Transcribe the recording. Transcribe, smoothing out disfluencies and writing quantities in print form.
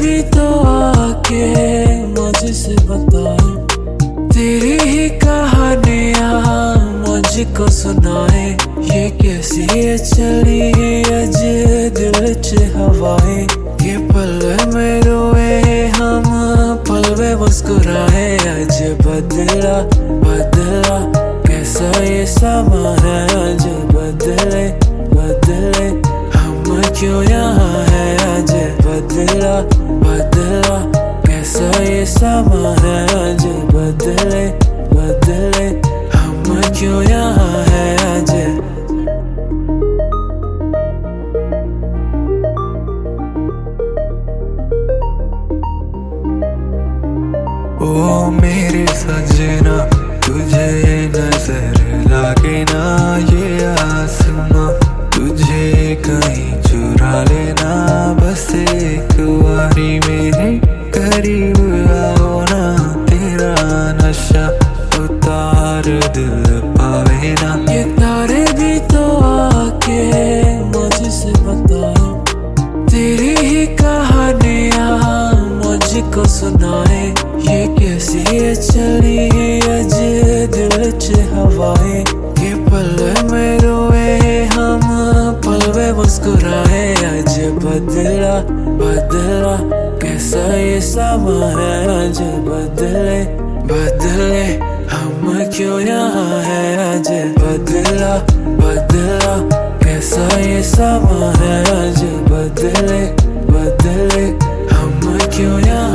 भी तो आके मुझसे बताए, तेरी ही कहानियां मुझको सुनाए। ये कैसी है चली अज दिल च हवाएं, ये पल में रोए हम पल में मुस्कुराए। आज बदला बदला कैसा ये समा है, आज बदले बदले हम क्यों यहाँ है। आज बदला बदला कैसा ये समा है, आज बदले बदले हम क्यों यहाँ है। आज ओ मेरे सजना, तुझे नजर लागे ना ये आसमां, तुझे कहीं चुरा लेना। बस एक बारी मेरे करीब आओ ना, तेरा नशा उतार दिल पावे ना। ये तारे भी तो आके मुझसे बताए, तेरी ही कहानियां मुझको सुनाए। ये कैसी है चली अज दिल च हवाएं, ये पल में रोए हम पल में मुस्कुराए। आज बदला बदला कैसा ये समा है, आज बदले बदले हम क्यों यहाँ है। आज बदला बदला कैसा ये समा है, आज बदले बदले हम क्यों यहाँ